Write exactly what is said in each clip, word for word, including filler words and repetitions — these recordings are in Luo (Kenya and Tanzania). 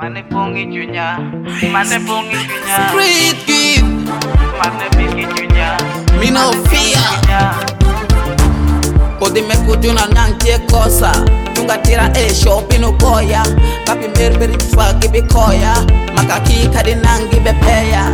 Mane pongi junya, mane pongi junya. Street kid, mane bigi junya. Me no fear. Kodi me kutuna nang tie kosa. Tunga tira e shopping no koya. Kapi merberi fagi be koya. Makaki kadi nangi be peya.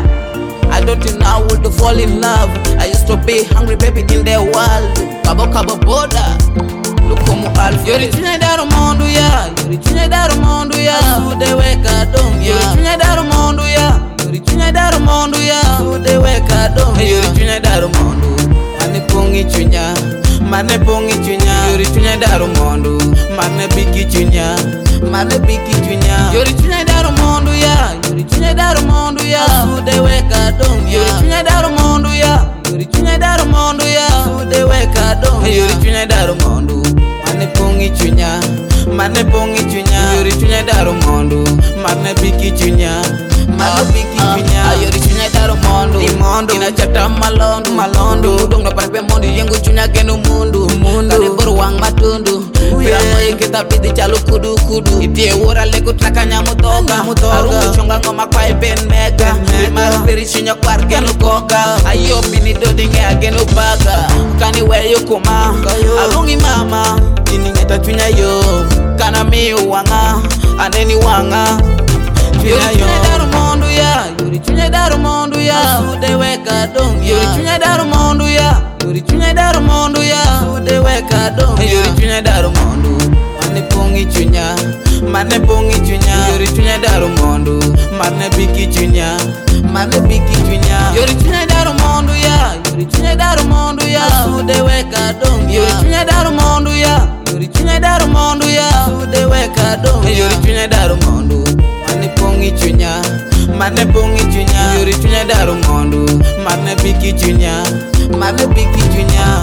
I don't think I would fall in love. I used to be hungry baby in the world. Kabo kabo boda. Lukumu alfa. Yori tunye daru mondu ya. Yori tunye daru mondu ya. Sude weka dong ya. Yori tunye daru mondu ya. Yori tunye daru mondu ya. Sude weka dong ya. Yori tunye daru mondu. Mane pongi chunya. Mane pongi chunya. Yori tunye daru mondu. Mane biki chunya. Mane biki chunya. Yori tunye daru mondu ya. Yori tunye daru mondu ya. Sude weka dong ya. Yori tunye daru mondu ya. Yori tunye daru mondu ya. Sude weka dong ya. Yori tunye daru mondu. Mane pongi chunya, mane pongi chunya. Yori chunya daru mondu, mane biki chunya, mane biki chunya. Yori chunya daru mondu, imondo. Ina chata malondu, malondu. Dong na parpe mondu, yengu chunya genu mundu, mundu. Kare boruang matundu, piramo ikita pidi chalu kudu kudu. Itie ura lego trakanya mutoga, mutoga. Arungu chonga ngoma kwa iben mega. Imara peri chunya kwar genu koga. Ayo pini dodinge agenu baga. Kani weyo kuma, arungi mama. Ini ngeta chunya yo kana mi wanga aneni wanga chunya yo daru mondu ya yuri chunya daru mondu ya sude weka dong yuri chunya daru mondu ya yuri chunya daru mondu ya sude weka dong yuri chunya daru mondu mane pongi chunya mane pongi chunya yuri chunya daru mondu mane biki chunya mane biki chunya yuri chunya daru mondu ya yuri chunya daru mondu ya sude weka dong yuri chunya daru mondu ya yuri chunya daru mondu ya sude weka dong yuri chunya daru mondu mane pongi chunya mane pongi chunya yuri chunya daru mondu mane biki chunya mane biki chunya.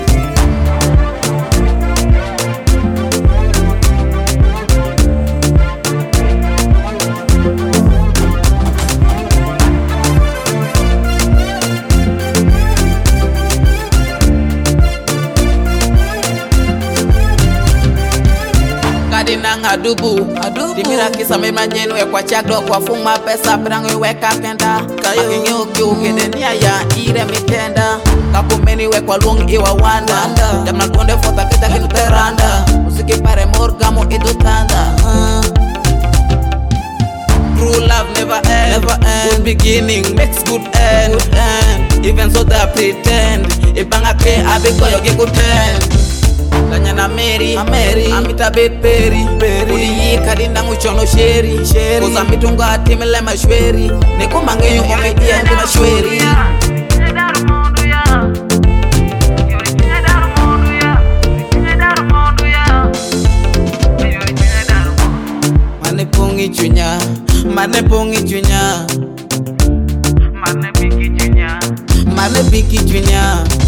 Nang adubu, adubu. Dimira kisa me manjenu e kwa chagdo kwa fuma pesa prango e weka kenda. Kayo nyoki ukede niya ya ire mitenda. Kapu meni we kwa luong iwa wanda. Jamna konde fota kita kinu teranda. Musiki pare morgamo idu tanda. uh. True love never end, never end. Good beginning makes good end, good end. Even so they pretend. Ibanga ke abiko yogi kutend. Kanya na Mary, Mary, amita bet peri, peri. Udi yi kadinda nguchono sheri, sheri. Koza mitunga atimile mashweri. Neko mange yu ome iya ndi mashweri. Mane pongi chunya, mane pongi chunya. Mane biki chunya, mane biki chunya.